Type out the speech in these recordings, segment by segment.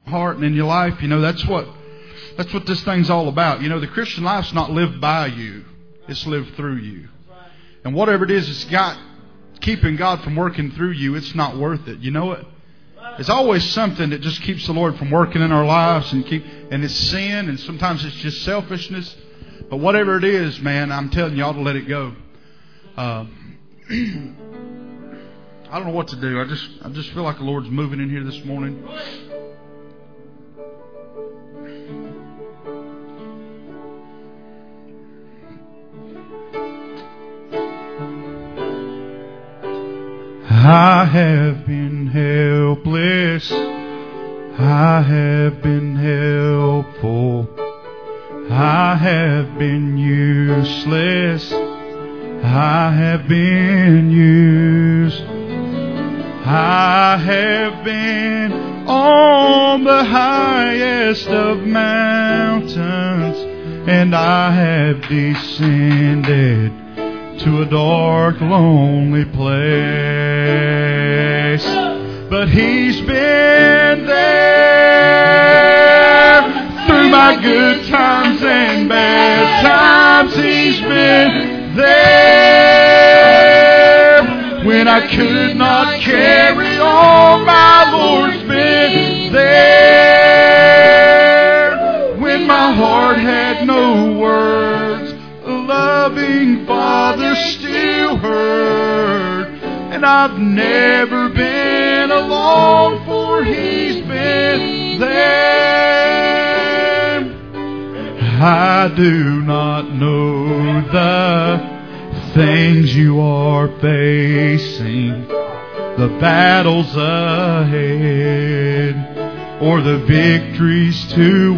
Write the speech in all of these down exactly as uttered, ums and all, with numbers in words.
heart and in your life, you know, that's what that's what this thing's all about. You know, the Christian life's not lived by you. It's lived through you. And whatever it is that's got keeping God from working through you, it's not worth it. You know it? There's always something that just keeps the Lord from working in our lives, and keep and it's sin, and sometimes it's just selfishness. But whatever it is, man, I'm telling you, you ought to let it go. Uh, I don't know what to do. I just I just feel like the Lord's moving in here this morning. I have been helpless. I have been helpful. I have been useless. I have been used. I have been on the highest of mountains, and I have descended to a dark, lonely place. But He's been there through my good times and bad times. He's been there when I could not carry on. My Lord's been there when my heart had no words. A loving Father still heard. And I've never been alone, for He's been there. I do not know the things you are facing, the battles ahead, or the victories to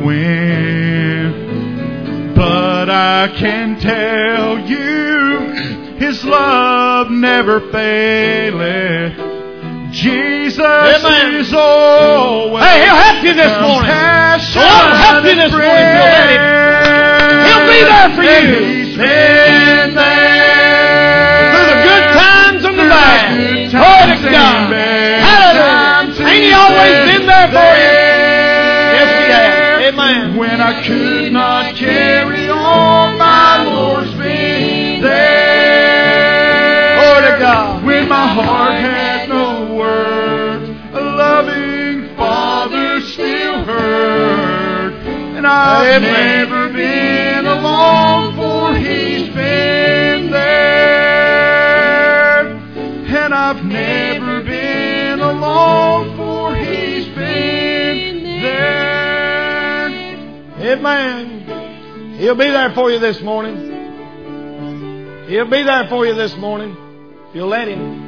win. But I can tell you, His love never faileth. Jesus Amen. Is always. Hey, He'll help you this morning. He'll help you this morning if you'll let Him. He'll be there for you. He's been there through the good times and the bad. Glory to God. Hallelujah. Ain't He always been there for you? Yes, He has. Amen. When I could not carry on, my Lord's been there. Glory to God. When my heart had no words, a loving Father still heard. And I've Amen. never been alone, for He's been there. And I've never been alone, for He's been there. Amen. He'll be there for you this morning. He'll be there for you this morning if you'll let Him.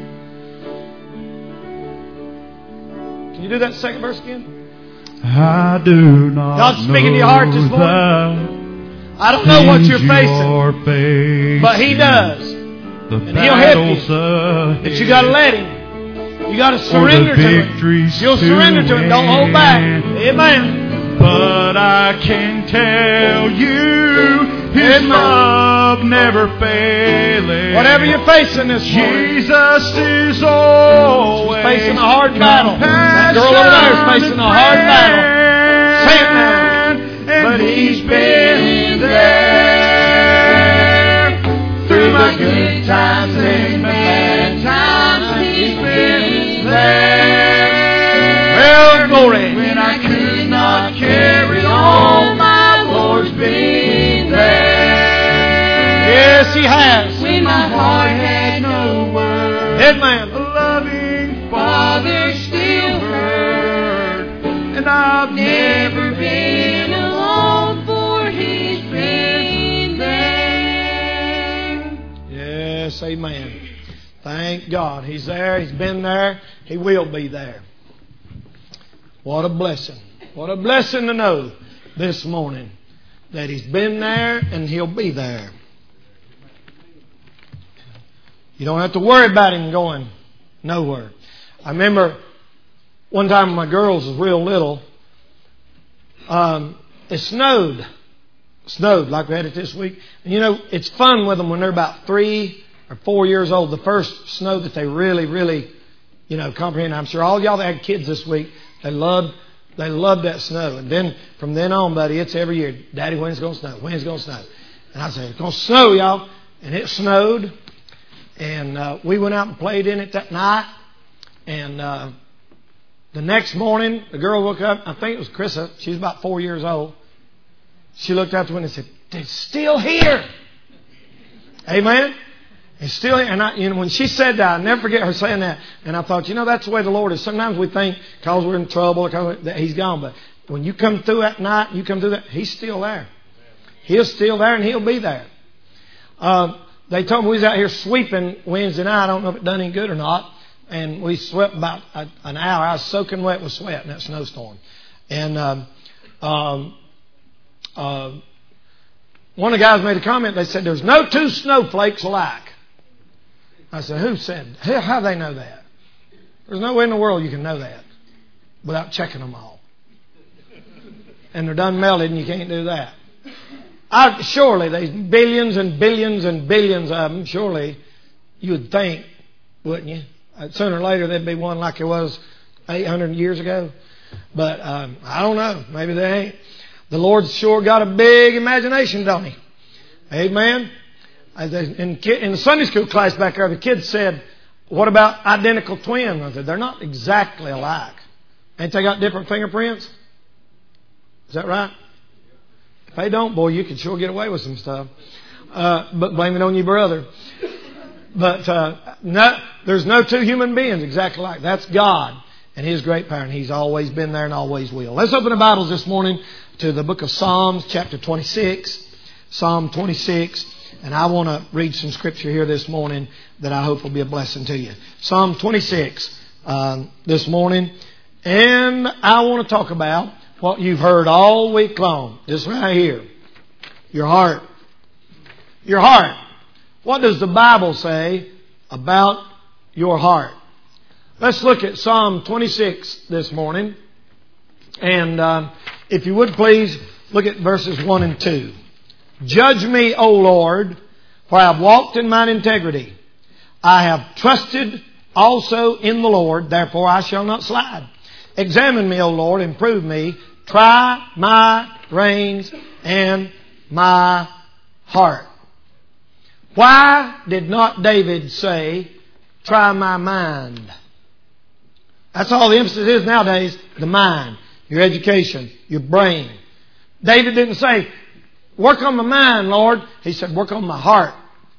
Can you do that second verse again? I do not God's speaking to your heart this morning. I don't know what you're facing, facing, but He does. And He'll help you. But you got to let Him. You got to surrender to Him. You'll surrender to Him. Don't hold back. Amen. But I can tell you, His Amen. love never faileth. Whatever you're facing this morning, Jesus is always She's facing a hard battle. That girl over there is facing a hard battle. Say it now. But He's been there through my good times and bad times. He's been there. Well, glory. When I could not carry on, my Lord's been there. Yes, He has. When my heart had no words, Amen. a loving Father still heard. And I've never been alone, for He's been there. Yes, amen. Thank God. He's there. He's been there. He will be there. What a blessing. What a blessing to know this morning that He's been there and He'll be there. You don't have to worry about Him going nowhere. I remember one time when my girls was real little, um, it snowed. Snowed like we had it this week. And you know, it's fun with them when they're about three or four years old. The first snow that they really, really, you know, comprehend. I'm sure all y'all that had kids this week, they loved They love that snow. And then from then on, buddy, it's every year. Daddy, when's it going to snow? When's it going to snow? And I said, it's going to snow, y'all. And it snowed. And uh, we went out and played in it that night. And uh, the next morning, the girl woke up. I think it was Chrissa. She was about four years old. She looked out the window and said, it's still here. Amen? It's still here. And I, you know, when she said that, I'll never forget her saying that. And I thought, you know, that's the way the Lord is. Sometimes we think because we're in trouble that He's gone. But when you come through that night, you come through that, He's still there. He's still there and He'll be there. Uh, they told me we was out here sweeping Wednesday night. I don't know if it done any good or not. And we swept about a, an hour. I was soaking wet with sweat in that snowstorm. And um, um, uh, one of the guys made a comment. They said, there's no two snowflakes alike. I said, who said? How do they know that? There's no way in the world you can know that without checking them all. And they're done melted and you can't do that. I, surely, there's billions and billions and billions of them. Surely, you would think, wouldn't you? Sooner or later, there'd be one like there was eight hundred years ago. But um, I don't know. Maybe they ain't. The Lord's sure got a big imagination, don't He? Amen. In, in the Sunday school class back there, the kids said, what about identical twins? I said, they're not exactly alike. Ain't they got different fingerprints? Is that right? If they don't, boy, you can sure get away with some stuff. Uh, but blame it on your brother. But uh, no, there's no two human beings exactly like. That's God and His great power. And He's always been there and always will. Let's open the Bibles this morning to the book of Psalms, chapter twenty-six. Psalm twenty-six. And I want to read some scripture here this morning that I hope will be a blessing to you. Psalm twenty-six um, this morning. And I want to talk about what you've heard all week long. This right here. Your heart. Your heart. What does the Bible say about your heart? Let's look at Psalm twenty-six this morning. And uh, if you would please, look at verses one and two. Judge me, O Lord, for I have walked in mine integrity. I have trusted also in the Lord, therefore I shall not slide. Examine me, O Lord, and prove me. Try my reins and my heart. Why did not David say, try my mind? That's all the emphasis is nowadays, the mind, your education, your brain. David didn't say, work on my mind, Lord. He said, work on my heart.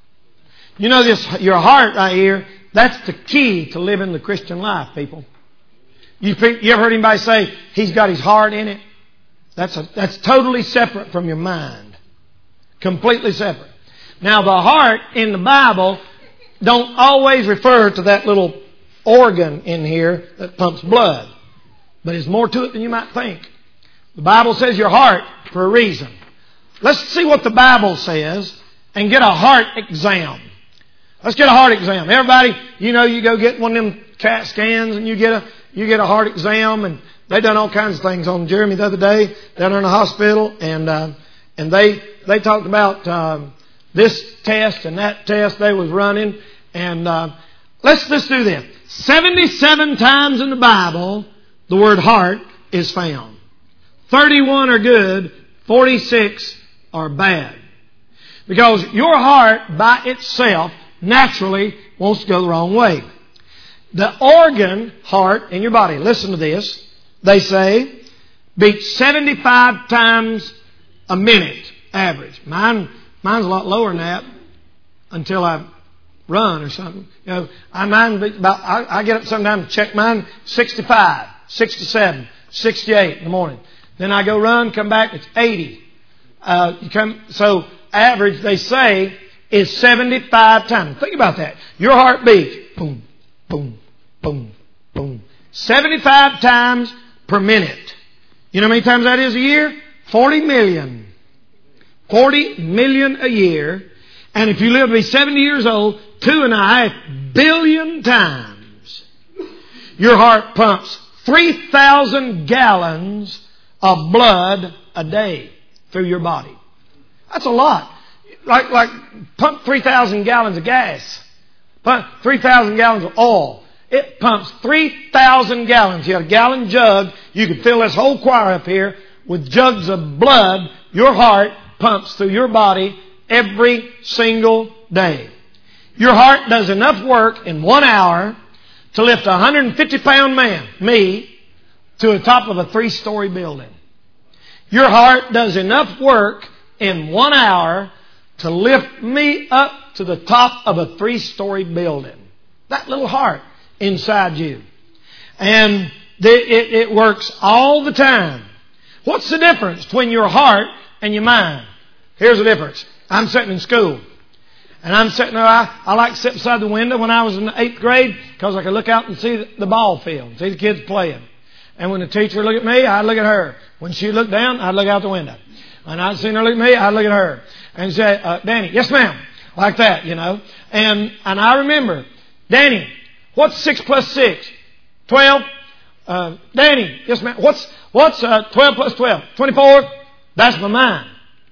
You know this, your heart right here, that's the key to living the Christian life, people. You, you ever heard anybody say, he's got his heart in it? That's a, that's totally separate from your mind. Completely separate. Now the heart in the Bible don't always refer to that little organ in here that pumps blood. But there's more to it than you might think. The Bible says your heart for a reason. Let's see what the Bible says and get a heart exam. Let's get a heart exam. Everybody, you know, you go get one of them CAT scans and you get a you get a heart exam, and they done all kinds of things on Jeremy the other day down there in the hospital, and uh, and they they talked about um, this test and that test they was running, and uh, let's let's do this. Seventy-seven times in the Bible, the word heart is found. Thirty-one are good, forty-six are bad. Because your heart by itself naturally wants to go the wrong way. The organ heart in your body, listen to this, they say, beats seventy-five times a minute average. Mine, mine's a lot lower than that until I run or something. You know, I mine beats about. I, I get up sometimes to check mine sixty-five, sixty-seven, sixty-eight in the morning. Then I go run, come back, it's eighty. Uh, you come so average they say is seventy-five times. Think about that. Your heart beats boom, boom, boom, boom, seventy-five times per minute. You know how many times that is a year? Forty million. Forty million a year. And if you live to be seventy years old, two and a half billion times. Your heart pumps three thousand gallons of blood a day through your body. That's a lot. Like, like pump three thousand gallons of gas. Pump three thousand gallons of oil. It pumps three thousand gallons. You had a gallon jug. You could fill this whole choir up here with jugs of blood. Your heart pumps through your body every single day. Your heart does enough work in one hour to lift a one hundred fifty pound man, me, to the top of a three-story building. Your heart does enough work in one hour to lift me up to the top of a three-story building. That little heart inside you. And it, it works all the time. What's the difference between your heart and your mind? Here's the difference. I'm sitting in school. And I'm sitting there. I, I like to sit beside the window when I was in the eighth grade because I could look out and see the, the ball field, see the kids playing. And when the teacher looked at me, I'd look at her. When she looked down, I'd look out the window. And I'd see her look at me, I'd look at her. And say, uh, Danny, yes ma'am. Like that, you know. And and I remember, Danny, what's six plus six? Twelve. Uh, Danny, yes ma'am. What's what's uh, twelve plus twelve? Twenty-four. That's my mind.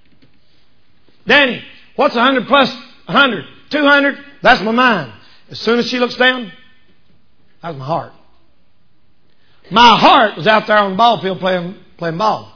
Danny, what's a hundred plus a hundred? Two hundred. That's my mind. As soon as she looks down, that's my heart. My heart was out there on the ball field playing playing ball.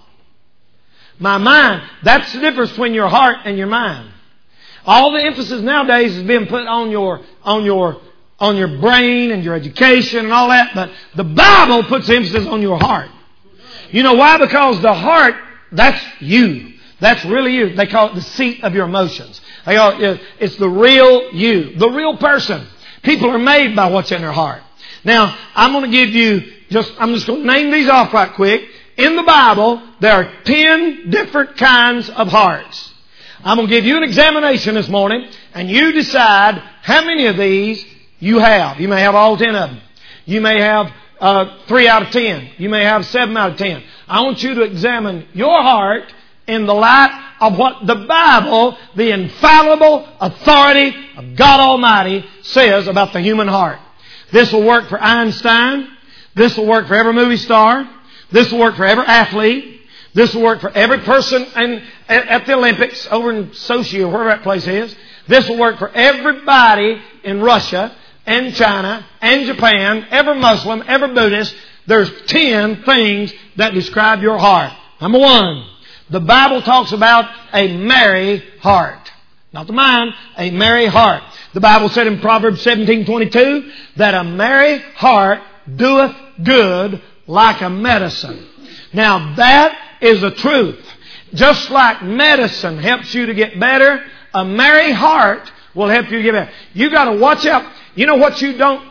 My mind, that's the difference between your heart and your mind. All the emphasis nowadays is being put on your on your on your brain and your education and all that, but the Bible puts emphasis on your heart. You know why? Because the heart, that's you. That's really you. They call it the seat of your emotions. They call it, it's the real you, the real person. People are made by what's in their heart. Now, I'm going to give you just, I'm just going to name these off right quick. In the Bible, there are ten different kinds of hearts. I'm going to give you an examination this morning, and you decide how many of these you have. You may have all ten of them. You may have uh, three out of ten. You may have seven out of ten. I want you to examine your heart in the light of what the Bible, the infallible authority of God Almighty, says about the human heart. This will work for Einstein. This will work for every movie star. This will work for every athlete. This will work for every person in, at the Olympics over in Sochi or wherever that place is. This will work for everybody in Russia and China and Japan, every Muslim, every Buddhist. There's ten things that describe your heart. Number one, the Bible talks about a merry heart. Not the mind, a merry heart. The Bible said in Proverbs seventeen twenty-two that a merry heart doeth good like a medicine. Now that is the truth. Just like medicine helps you to get better, a merry heart will help you to get better. You got to watch out. You know what you don't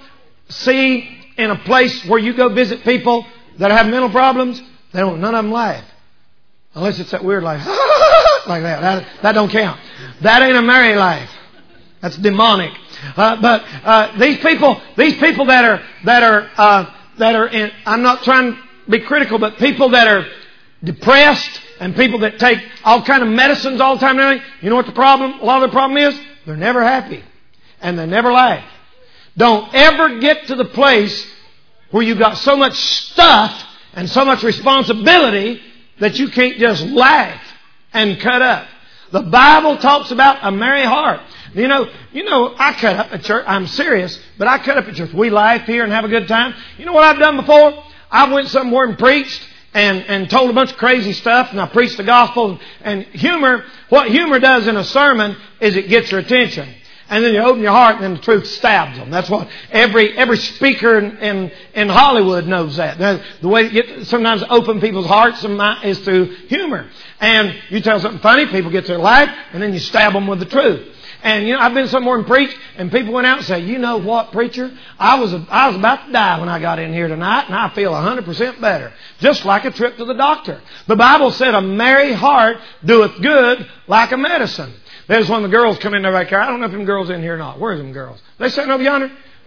see in a place where you go visit people that have mental problems? They don't. None of them laugh, unless it's that weird laugh like that. That that don't count. That ain't a merry laugh. That's demonic. Uh, but uh, these people, these people that are that are uh, that are in. I'm not trying to be critical, but people that are depressed and people that take all kind of medicines all the time and everything, you know what the problem, a lot of the problem is? They're never happy. And they never laugh. Don't ever get to the place where you've got so much stuff and so much responsibility that you can't just laugh and cut up. The Bible talks about a merry heart. You know, you know, I cut up at church. I'm serious, but I cut up at church. We laugh here and have a good time. You know what I've done before? I went somewhere and preached and, and told a bunch of crazy stuff, and I preached the gospel. And humor, what humor does in a sermon is it gets your attention. And then you open your heart and then the truth stabs them. That's what every every speaker in, in, in Hollywood knows that. The way you get, sometimes open people's hearts and mind is through humor. And you tell something funny, people get their laugh, and then you stab them with the truth. And you know, I've been somewhere and preached, and people went out and said, "You know what, preacher? I was I was about to die when I got in here tonight, and I feel a hundred percent better, just like a trip to the doctor." The Bible said, "A merry heart doeth good like a medicine." There's one of the girls come in there back here. I don't know if them girls in here or not. Where's them girls? They sitting over yonder.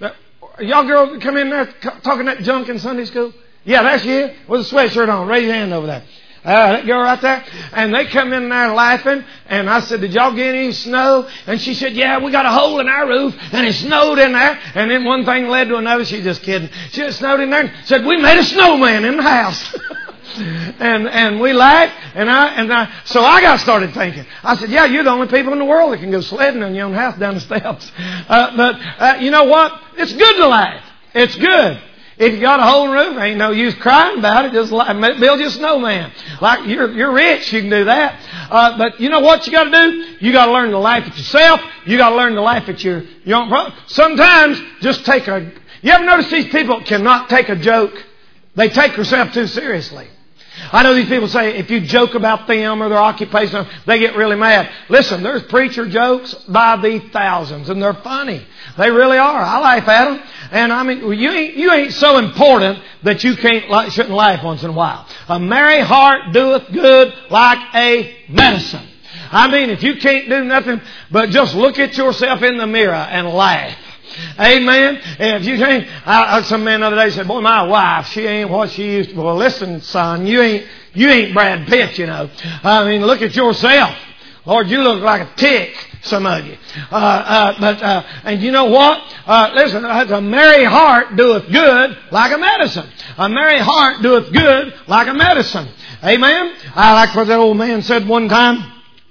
Y'all girls that come in there talking that junk in Sunday school? Yeah, that's you with a sweatshirt on. Raise your hand over there. Uh, that girl right there. And they come in there laughing. And I said, "Did y'all get any snow?" And she said, "Yeah, we got a hole in our roof and it snowed in there." And then one thing led to another. She's just kidding. She just snowed in there and said, "We made a snowman in the house." and and we laughed. And I and I so I got started thinking. I said, "Yeah, you're the only people in the world that can go sledding in your own house down the steps." Uh, but uh, you know what? It's good to laugh. It's good. If you got a hole in the roof, ain't no use crying about it. Just build you a snowman. Like you're you're rich, you can do that. Uh, but you know what you got to do? You got to learn to laugh at yourself. You got to learn to laugh at your young brother. Sometimes just take a. You ever notice these people cannot take a joke? They take themselves too seriously. I know these people say if you joke about them or their occupation, they get really mad. Listen, there's preacher jokes by the thousands, and they're funny. They really are. I laugh at them. And I mean, you ain't, you ain't so important that you can't, shouldn't laugh once in a while. A merry heart doeth good like a medicine. I mean, if you can't do nothing but just look at yourself in the mirror and laugh. Amen. And if you can't, I, some man the other day said, "Boy, my wife, she ain't what she used to." Well, listen, son, you ain't you ain't Brad Pitt, you know. I mean, look at yourself. Lord, you look like a tick. Some of you, uh, uh, but uh, and you know what? Uh, listen, a merry heart doeth good like a medicine. A merry heart doeth good like a medicine. Amen. I like what that old man said one time.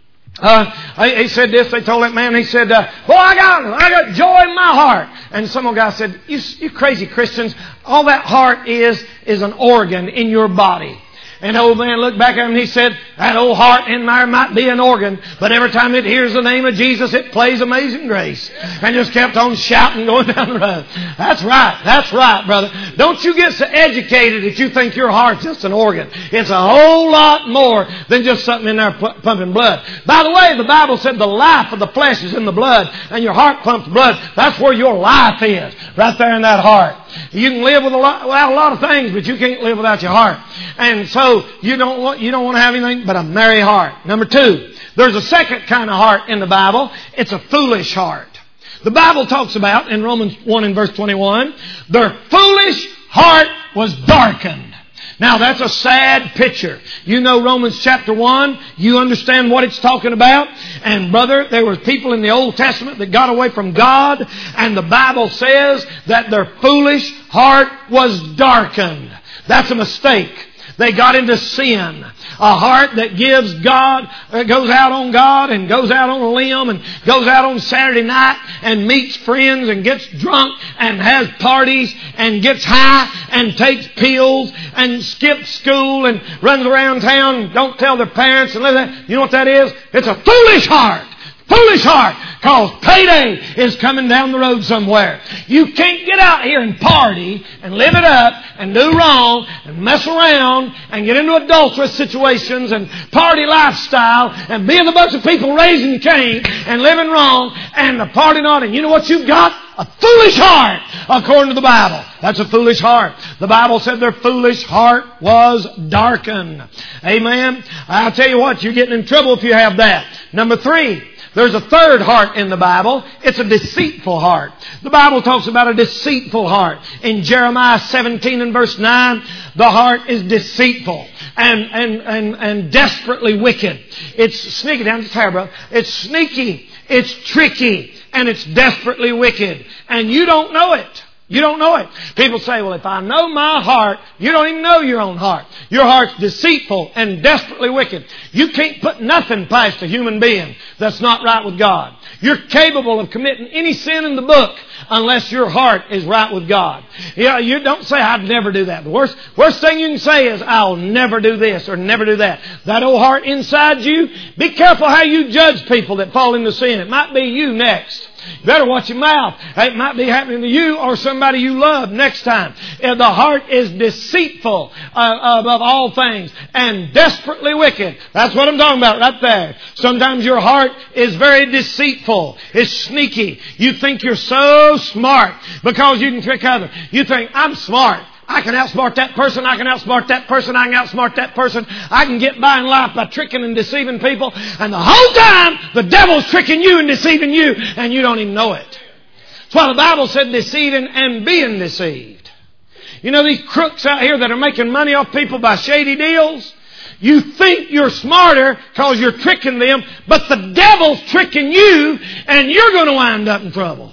Uh, he said this, they told that man, he said, uh, boy, I got, I got joy in my heart. And some old guy said, you, you crazy Christians, all that heart is, is an organ in your body. And the old man looked back at him and he said, that old heart in there might be an organ, but every time it hears the name of Jesus, it plays Amazing Grace. And just kept on shouting going down the road. That's right. That's right, brother. Don't you get so educated that you think your heart's just an organ. It's a whole lot more than just something in there pumping blood. By the way, the Bible said the life of the flesh is in the blood, and your heart pumps blood. That's where your life is, right there in that heart. You can live with a lot, without a lot of things, but you can't live without your heart. And so you don't want you don't want to have anything but a merry heart. Number two, there's a second kind of heart in the Bible. It's a foolish heart. The Bible talks about in Romans one and verse twenty-one, their foolish heart was darkened. Now that's a sad picture. You know Romans chapter one. You understand what it's talking about. And brother, there were people in the Old Testament that got away from God. And the Bible says that their foolish heart was darkened. That's a mistake. They got into sin. A heart that gives God, uh, goes out on God and goes out on a limb and goes out on Saturday night and meets friends and gets drunk and has parties and gets high and takes pills and skips school and runs around town and don't tell their parents and live that. You know what that is? It's a foolish heart. Foolish heart, because payday is coming down the road somewhere. You can't get out here and party and live it up and do wrong and mess around and get into adulterous situations and party lifestyle and be in a bunch of people raising Cain and living wrong and the party not. And you know what you've got? A foolish heart, according to the Bible. That's a foolish heart. The Bible said their foolish heart was darkened. Amen. I'll tell you what, you're getting in trouble if you have that. Number three. There's a third heart in the Bible. It's a deceitful heart. The Bible talks about a deceitful heart. In Jeremiah seventeen and verse nine, the heart is deceitful and, and, and, and desperately wicked. It's sneaky. Down just hair, bro. It's sneaky. It's tricky. And it's desperately wicked. And you don't know it. You don't know it. People say, well, if I know my heart, you don't even know your own heart. Your heart's deceitful and desperately wicked. You can't put nothing past a human being that's not right with God. You're capable of committing any sin in the book unless your heart is right with God. You know, you don't say, I'd never do that. The worst, worst thing you can say is, I'll never do this or never do that. That old heart inside you, be careful how you judge people that fall into sin. It might be you next. You better watch your mouth. It might be happening to you or somebody you love next time. The heart is deceitful uh, above all things and desperately wicked. That's what I'm talking about right there. Sometimes your heart is very deceitful. It's sneaky. You think you're so smart because you can trick others. You think, I'm smart. I can outsmart that person. I can outsmart that person. I can outsmart that person. I can get by in life by tricking and deceiving people. And the whole time, the devil's tricking you and deceiving you, and you don't even know it. That's why the Bible said deceiving and being deceived. You know these crooks out here that are making money off people by shady deals? You think you're smarter because you're tricking them, but the devil's tricking you, and you're going to wind up in trouble.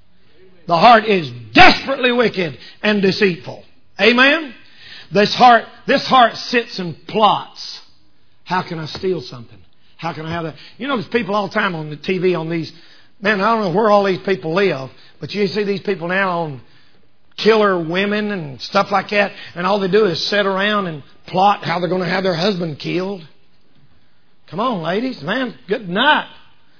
The heart is desperately wicked and deceitful. Amen? This heart, this heart sits and plots. How can I steal something? How can I have that? You know, there's people all the time on the T V on these. Man, I don't know where all these people live, but you see these people now on killer women and stuff like that. And all they do is sit around and plot how they're going to have their husband killed. Come on, ladies. Man, good night.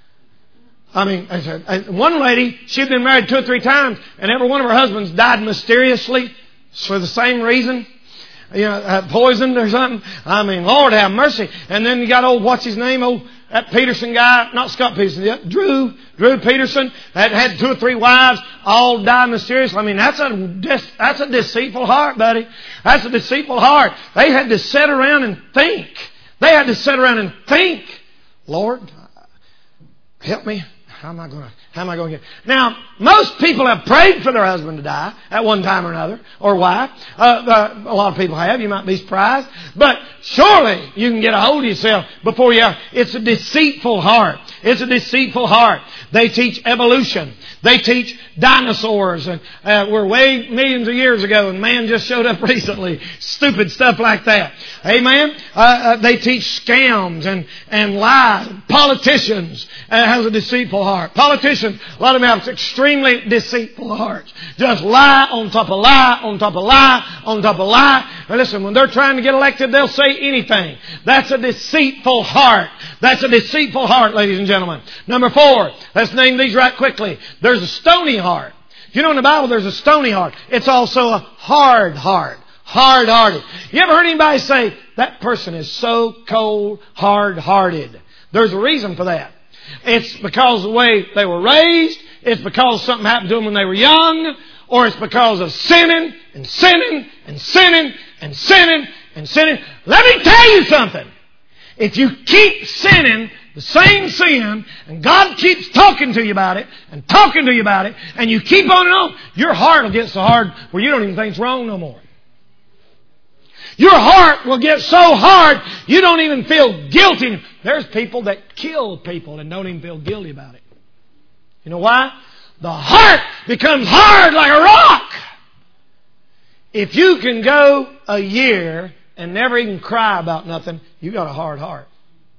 I mean, one lady, she'd been married two or three times, and every one of her husbands died mysteriously for the same reason. You know, uh, poisoned or something. I mean, Lord have mercy. And then you got old, what's his name? Old, that Peterson guy, not Scott Peterson, yeah, Drew, Drew Peterson, that had two or three wives, all died mysteriously. I mean, that's a, that's a deceitful heart, buddy. That's a deceitful heart. They had to sit around and think. They had to sit around and think, Lord, help me. How am I going to, how am I going to get? Now, most people have prayed for their husband to die at one time or another, or wife. Uh, uh, a lot of people have. You might be surprised. But surely you can get a hold of yourself before you, it's a deceitful heart. It's a deceitful heart. They teach evolution. They teach dinosaurs and uh, were way millions of years ago and man just showed up recently. Stupid stuff like that. Amen? Uh, uh, they teach scams and, and lies. Politicians uh, has a deceitful heart. Politicians, a lot of them have extremely deceitful hearts. Just lie on top of lie on top of lie on top of lie. Now listen, when they're trying to get elected, they'll say anything. That's a deceitful heart. That's a deceitful heart, ladies and gentlemen. Number four, let's name these right quickly. There's a stony heart. You know in the Bible there's a stony heart. It's also a hard heart. Hard-hearted. You ever heard anybody say, that person is so cold, hard-hearted? There's a reason for that. It's because of the way they were raised. It's because something happened to them when they were young. Or it's because of sinning and sinning and sinning and sinning and sinning. Let me tell you something. If you keep sinning the same sin, and God keeps talking to you about it, and talking to you about it, and you keep on and on, your heart will get so hard where you don't even think it's wrong no more. Your heart will get so hard you don't even feel guilty. There's people that kill people and don't even feel guilty about it. You know why? The heart becomes hard like a rock. If you can go a year and never even cry about nothing, you got a hard heart.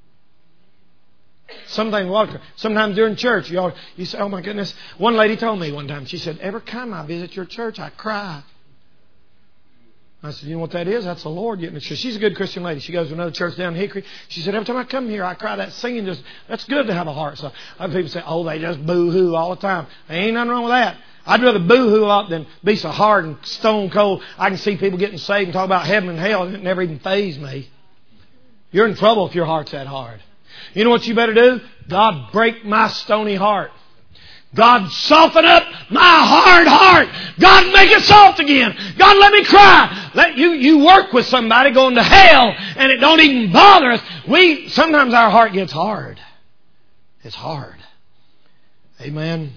Sometimes, sometimes during church, you, all, you say, oh my goodness. One lady told me one time, she said, every time I visit your church, I cry. I said, you know what that is? That's the Lord getting it. She's a good Christian lady. She goes to another church down in Hickory. She said, every time I come here, I cry. That singing just, that's good to have a heart. So other people say, oh, they just boo-hoo all the time. There ain't nothing wrong with that. I'd rather boo-hoo up than be so hard and stone cold. I can see people getting saved and talk about heaven and hell, and it never even fazed me. You're in trouble if your heart's that hard. You know what you better do? God, break my stony heart. God, soften up my hard heart. God, make it soft again. God, let me cry. Let you, you work with somebody going to hell and it don't even bother us. We, sometimes our heart gets hard. It's hard. Amen.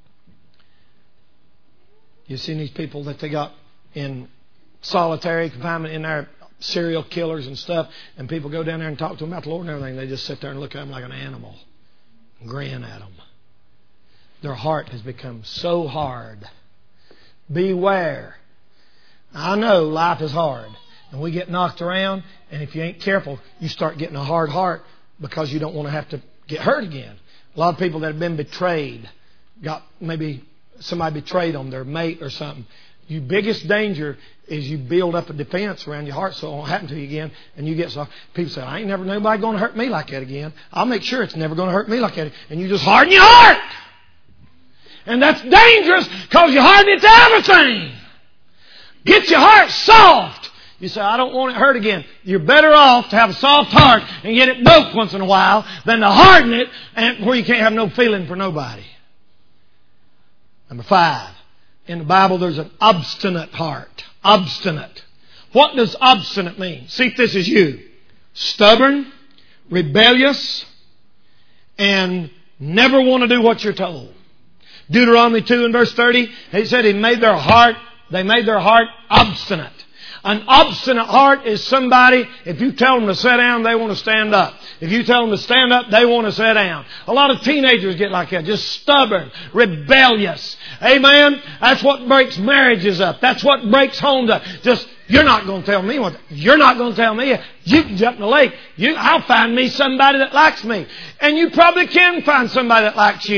You've seen these people that they got in solitary confinement in there, serial killers and stuff, and people go down there and talk to them about the Lord and everything. They just sit there and look at them like an animal and grin at them. Their heart has become so hard. Beware. I know life is hard. And we get knocked around. And if you ain't careful, you start getting a hard heart because you don't want to have to get hurt again. A lot of people that have been betrayed, got maybe somebody betrayed them, their mate or something. Your biggest danger is you build up a defense around your heart so it won't happen to you again. And you get so people say, I ain't never nobody going to hurt me like that again. I'll make sure it's never going to hurt me like that. And you just harden your heart. And that's dangerous because you harden it to everything. Get your heart soft. You say, I don't want it hurt again. You're better off to have a soft heart and get it broke once in a while than to harden it and where you can't have no feeling for nobody. Number five. In the Bible, there's an obstinate heart. Obstinate. What does obstinate mean? See if this is you. Stubborn, rebellious, and never want to do what you're told. Deuteronomy two and verse thirty, he said he made their heart, they made their heart obstinate. An obstinate heart is somebody, if you tell them to sit down, they want to stand up. If you tell them to stand up, they want to sit down. A lot of teenagers get like that, just stubborn, rebellious. Amen? That's what breaks marriages up. That's what breaks homes up. Just, you're not going to tell me what, you're not going to tell me. You can jump in the lake. You, I'll find me somebody that likes me. And you probably can find somebody that likes you.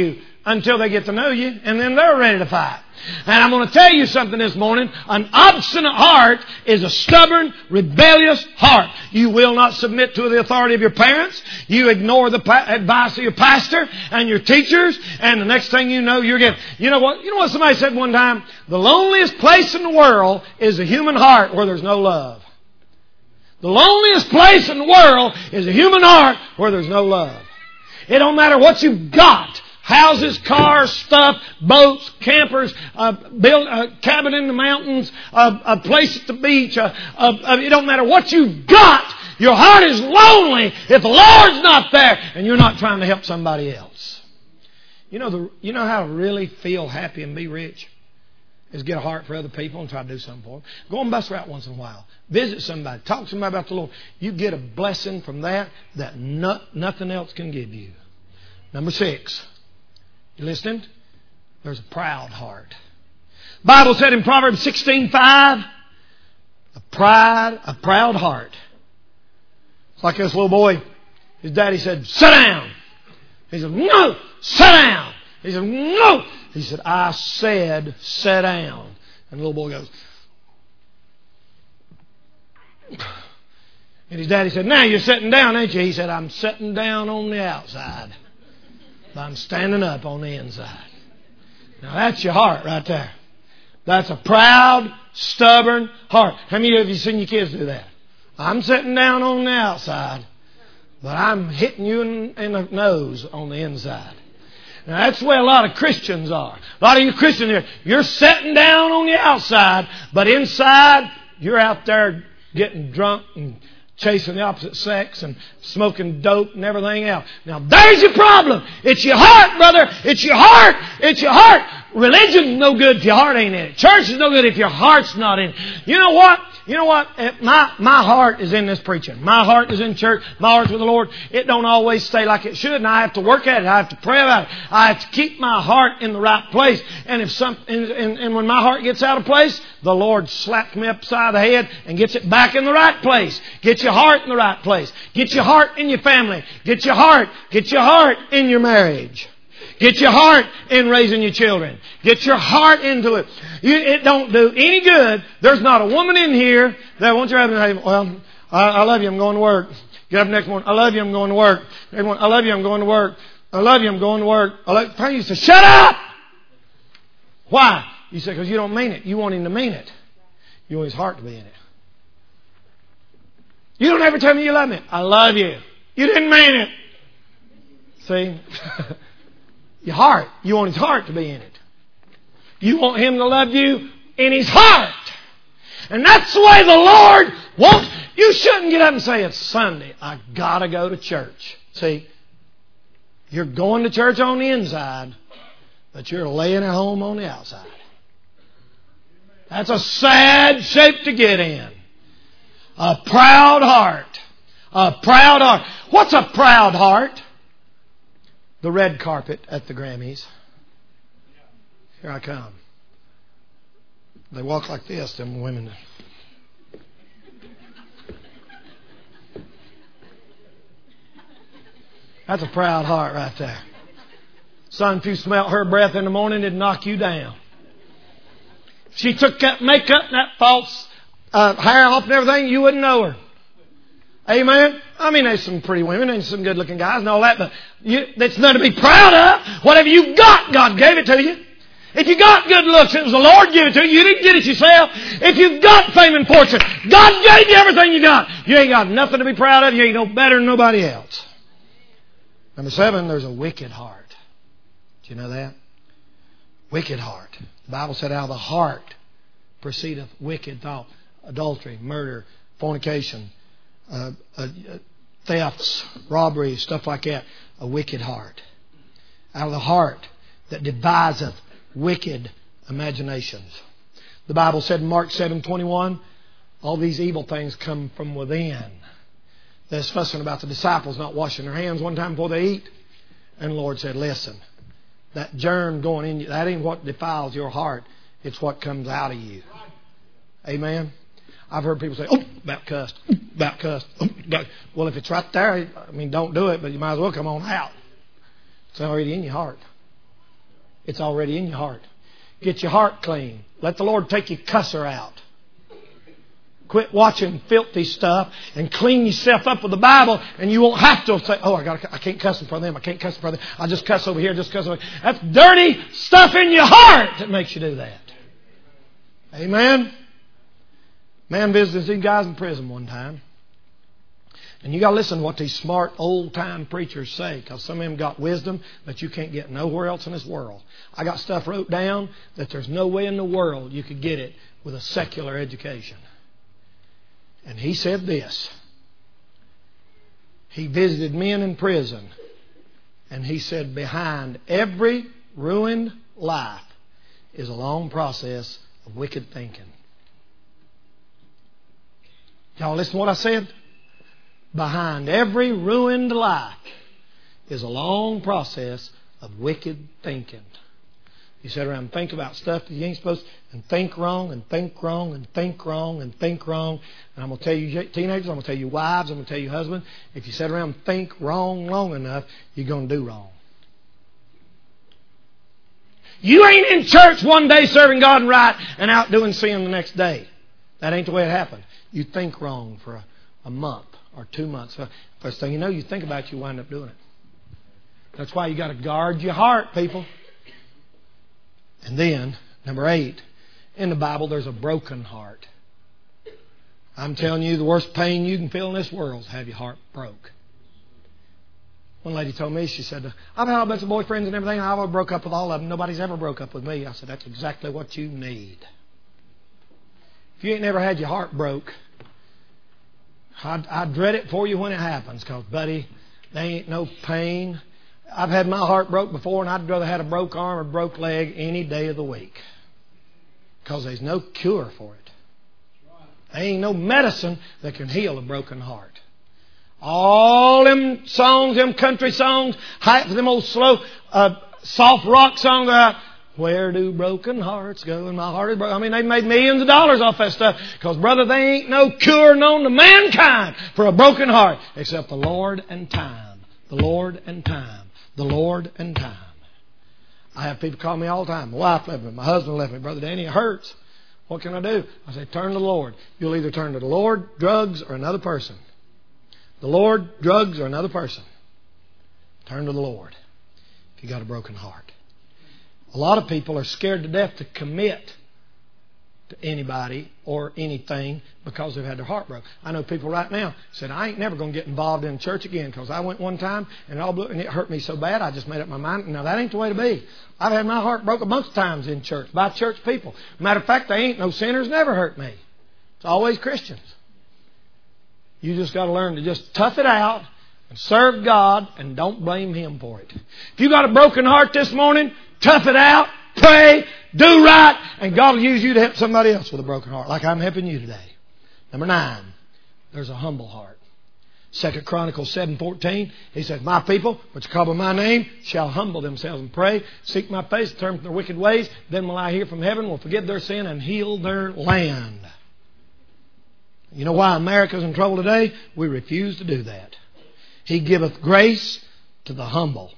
until they get to know you, and then they're ready to fight. And I'm going to tell you something this morning. An obstinate heart is a stubborn, rebellious heart. You will not submit to the authority of your parents. You ignore the pa- advice of your pastor and your teachers, and the next thing you know, you're getting... You know what? You know what somebody said one time? The loneliest place in the world is a human heart where there's no love. The loneliest place in the world is a human heart where there's no love. It don't matter what you've got. Houses, cars, stuff, boats, campers, uh, build a cabin in the mountains, uh, a place at the beach. Uh, uh, it don't matter what you've got. Your heart is lonely if the Lord's not there and you're not trying to help somebody else. You know, the, you know how to really feel happy and be rich? Is get a heart for other people and try to do something for them. Go on bus route once in a while. Visit somebody. Talk to somebody about the Lord. You get a blessing from that that no, nothing else can give you. Number six. You listening? There's a proud heart. The Bible said in Proverbs sixteen five, a pride, a proud heart. It's like this little boy. His daddy said, sit down. He said, no, sit down. He said, no. He said, I said, sit down. And the little boy goes. And his daddy said, now you're sitting down, ain't you? He said, I'm sitting down on the outside. But I'm standing up on the inside. Now that's your heart right there. That's a proud, stubborn heart. How many of you seen your kids do that? I'm sitting down on the outside, but I'm hitting you in, in the nose on the inside. Now that's the way a lot of Christians are. A lot of you Christians here, you're sitting down on the outside, but inside you're out there getting drunk and chasing the opposite sex and smoking dope and everything else. Now there's your problem. It's your heart, brother. It's your heart. It's your heart. Religion's no good if your heart ain't in it. Church is no good if your heart's not in it. You know what? You know what? My, my heart is in this preaching. My heart is in church. My heart's with the Lord. It don't always stay like it should, and I have to work at it. I have to pray about it. I have to keep my heart in the right place. And if some, and, and, and when my heart gets out of place, the Lord slaps me upside the head and gets it back in the right place. Get your heart in the right place. Get your heart in your family. Get your heart. Get your heart in your marriage. Get your heart in raising your children. Get your heart into it. You, it don't do any good. There's not a woman in here that wants your husband to say, well, I, I love you, I'm going to work. Get up next morning, I love you, I'm going to work. Everyone, I love you, I'm going to work. I love you, I'm going to work. I love you. You say, shut up! Why? You say, because you don't mean it. You want him to mean it. You want his heart to be in it. You don't ever tell me you love me. I love you. You didn't mean it. See? Your heart. You want his heart to be in it. You want him to love you in his heart. And that's the way the Lord wants. You shouldn't get up and say, it's Sunday. I gotta go to church. See, you're going to church on the inside, but you're laying at home on the outside. That's a sad shape to get in. A proud heart. A proud heart. What's a proud heart? The red carpet at the Grammys. Here I come. They walk like this, them women. That's a proud heart right there. Son, if you smelt her breath in the morning, it'd knock you down. If she took that makeup and that false uh, hair off and everything, you wouldn't know her. Amen? I mean, there's some pretty women and some good-looking guys and all that, but you, that's nothing to be proud of. Whatever you got, God gave it to you. If you got good looks, it was the Lord gave it to you. You didn't get it yourself. If you got fame and fortune, God gave you everything you got. You ain't got nothing to be proud of. You ain't no better than nobody else. Number seven, there's a wicked heart. Do you know that? Wicked heart. The Bible said out of the heart proceedeth wicked thought. Adultery, murder, fornication, Uh, uh, thefts, robberies, stuff like that. A wicked heart. Out of the heart that deviseth wicked imaginations. The Bible said in Mark seven twenty-one, all these evil things come from within. They're fussing about the disciples not washing their hands one time before they eat. And the Lord said, listen, that germ going in you, that ain't what defiles your heart. It's what comes out of you. Amen. I've heard people say, oh, about cussed, oh, about cussed. Oh, about. Well, if it's right there, I mean, don't do it, but you might as well come on out. It's already in your heart. It's already in your heart. Get your heart clean. Let the Lord take your cusser out. Quit watching filthy stuff and clean yourself up with the Bible, and you won't have to say, oh, I got, I can't cuss in front of them. I can't cuss in front of them. I'll just cuss over here, just cuss over here. That's dirty stuff in your heart that makes you do that. Amen? Man visited these guys in prison one time. And you got to listen to what these smart old-time preachers say, because some of them got wisdom that you can't get nowhere else in this world. I got stuff wrote down that there's no way in the world you could get it with a secular education. And he said this. He visited men in prison. And he said, behind every ruined life is a long process of wicked thinking. Y'all listen to what I said? Behind every ruined life is a long process of wicked thinking. You sit around and think about stuff that you ain't supposed to, and think wrong, and think wrong, and think wrong, and think wrong. And I'm going to tell you teenagers, I'm going to tell you wives, I'm going to tell you husbands, if you sit around and think wrong long enough, you're going to do wrong. You ain't in church one day serving God and right and out doing sin the next day. That ain't the way it happened. You think wrong for a, a month or two months. First thing you know, you think about it, you wind up doing it. That's why you got to guard your heart, people. And then, number eight, in the Bible there's a broken heart. I'm telling you, the worst pain you can feel in this world is have your heart broke. One lady told me, she said, I've had a bunch of boyfriends and everything, I broke up with all of them. Nobody's ever broke up with me. I said, that's exactly what you need. If you ain't never had your heart broke, I, I dread it for you when it happens, because, buddy, there ain't no pain. I've had my heart broke before, and I'd rather have a broke arm or broke leg any day of the week, because there's no cure for it. There ain't no medicine that can heal a broken heart. All them songs, them country songs, hype for them old slow, uh, soft rock songs, uh, where do broken hearts go? And my heart is broken. I mean, they've made millions of dollars off that stuff. Because, brother, there ain't no cure known to mankind for a broken heart except the Lord and time. The Lord and time. The Lord and time. I have people call me all the time. My wife left me. My husband left me. Brother Danny, it hurts. What can I do? I say, turn to the Lord. You'll either turn to the Lord, drugs, or another person. The Lord, drugs, or another person. Turn to the Lord if you got a broken heart. A lot of people are scared to death to commit to anybody or anything because they've had their heart broke. I know people right now said, I ain't never going to get involved in church again because I went one time and it all blew, and it hurt me so bad I just made up my mind. Now, that ain't the way to be. I've had my heart broke a bunch of times in church by church people. Matter of fact, they ain't no sinners never hurt me. It's always Christians. You just got to learn to just tough it out and serve God and don't blame Him for it. If you got a broken heart this morning, tough it out, pray, do right, and God will use you to help somebody else with a broken heart, like I'm helping you today. Number nine, there's a humble heart. Second Chronicles seven fourteen, he says, my people, which are called by my name, shall humble themselves and pray, seek my face, turn from their wicked ways, then will I hear from heaven, will forgive their sin, and heal their land. You know why America's in trouble today? We refuse to do that. He giveth grace to the humble.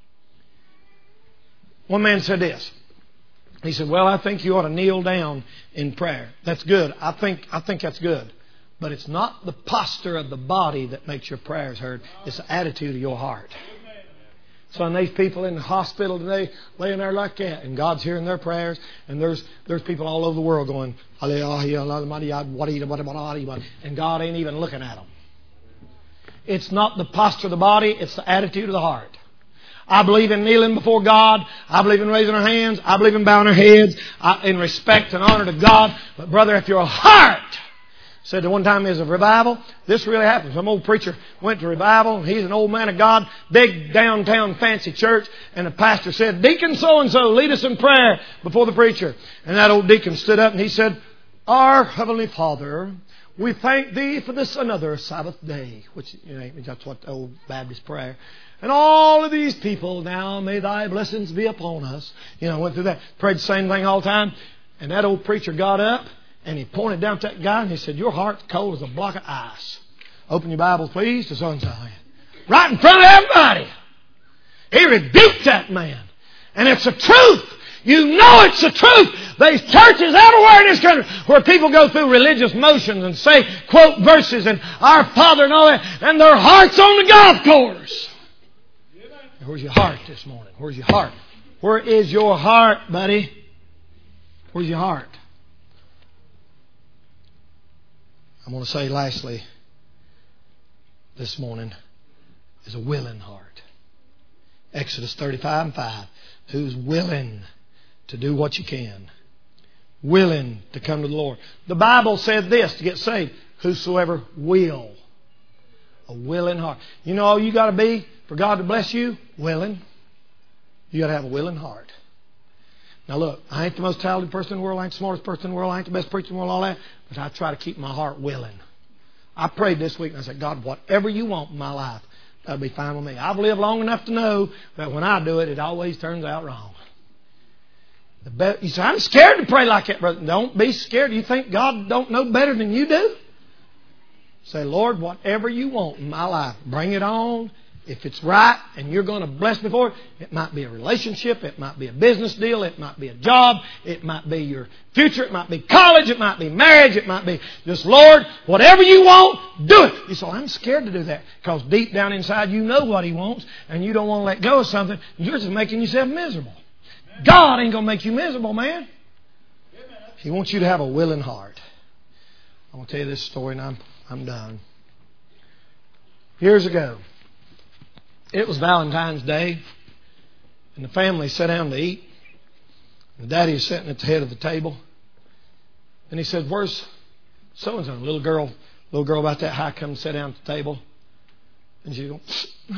One man said this. He said, well, I think you ought to kneel down in prayer. That's good. I think I think that's good. But it's not the posture of the body that makes your prayers heard. It's the attitude of your heart. So and these people in the hospital today laying there like that, and God's hearing their prayers, and there's there's people all over the world going, and God ain't even looking at them. It's not the posture of the body, it's the attitude of the heart. I believe in kneeling before God. I believe in raising our hands. I believe in bowing our heads I, in respect and honor to God. But brother, if your heart said that one time there's a revival, this really happened. Some old preacher went to revival. He's an old man of God, big downtown fancy church, and the pastor said, Deacon so-and-so, lead us in prayer before the preacher. And that old deacon stood up and he said, Our Heavenly Father, we thank Thee for this another Sabbath day, which you know, that's what the old Baptist prayer. And all of these people, now may Thy blessings be upon us. You know, went through that, prayed the same thing all the time. And that old preacher got up and he pointed down to that guy and he said, your heart's cold as a block of ice. Open your Bibles, please, to so-and-so. Right in front of everybody. He rebuked that man. And it's the truth. You know it's the truth. There's churches everywhere in this country where people go through religious motions and say, quote verses and Our Father and all that, and their heart's on the golf course. Where's your heart this morning? Where's your heart? Where is your heart, buddy? Where's your heart? I'm going to say lastly this morning is a willing heart. Exodus thirty-five and five. Who's willing to do what you can. Willing to come to the Lord. The Bible said this to get saved. Whosoever will. A willing heart. You know all you got to be for God to bless you? Willing. You got to have a willing heart. Now look, I ain't the most talented person in the world. I ain't the smartest person in the world. I ain't the best preacher in the world. All that. But I try to keep my heart willing. I prayed this week and I said, God, whatever you want in my life, that'll be fine with me. I've lived long enough to know that when I do it, it always turns out wrong. The be- you say, I'm scared to pray like that, brother. Don't be scared. You think God don't know better than you do? Say, Lord, whatever you want in my life, bring it on. If it's right and you're going to bless me for it, it might be a relationship, it might be a business deal, it might be a job, it might be your future, it might be college, it might be marriage, it might be just, Lord, whatever you want, do it. You say, I'm scared to do that because deep down inside you know what He wants and you don't want to let go of something. You're just making yourself miserable. God ain't going to make you miserable, man. He wants you to have a willing heart. I'm going to tell you this story and I'm, I'm done. Years ago, it was Valentine's Day, and the family sat down to eat. The daddy was sitting at the head of the table, and he said, "Where's so and so?" Little girl, little girl about that high, come and sat down at the table, and she go.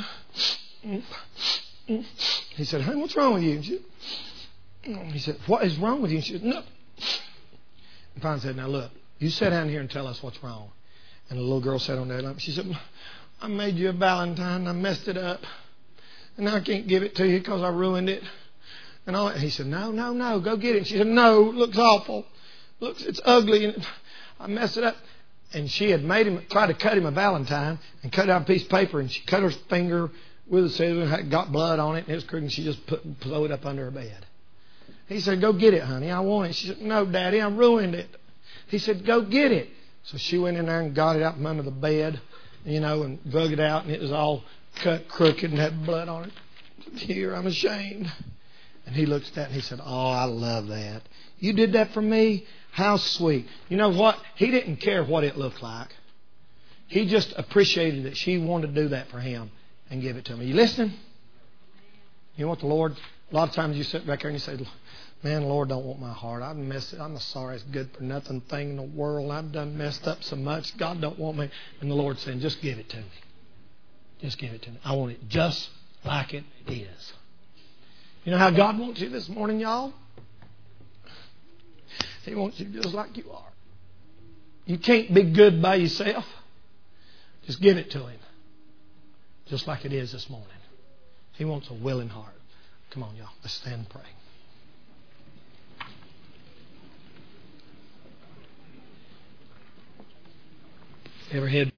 He said, "Honey, what's wrong with you?" And she, he said, "What is wrong with you?" And she said, "No." And finally said, "Now look, you sit down here and tell us what's wrong." And the little girl sat on there, and she said, "I made you a Valentine. I messed it up. And now I can't give it to you because I ruined it." And all that. He said, "No, no, no. Go get it." And she said, "No, it looks awful. Looks, it's ugly. And I messed it up." And she had made him, tried to cut him a Valentine and cut out a piece of paper. And she cut her finger with a scissor and had got blood on it. And it was crooked. And she just put, threw it up under her bed. He said, "Go get it, honey. I want it." She said, "No, Daddy, I ruined it." He said, "Go get it." So she went in there and got it out from under the bed. You know, and drug it out, and it was all cut crooked and had blood on it. "Here, I'm ashamed." And he looked at that and he said, "Oh, I love that. You did that for me? How sweet." You know what? He didn't care what it looked like. He just appreciated that she wanted to do that for him and give it to him. Are you listening? You know what the Lord, a lot of times you sit back there and you say, "Man, the Lord don't want my heart. I've messed it. I'm the sorriest good for nothing thing in the world. I've done messed up so much. God don't want me." And the Lord's saying, "Just give it to me. Just give it to me. I want it just like it is." You know how God wants you this morning, y'all? He wants you just like you are. You can't be good by yourself. Just give it to Him. Just like it is this morning. He wants a willing heart. Come on, y'all. Let's stand and pray. Ever head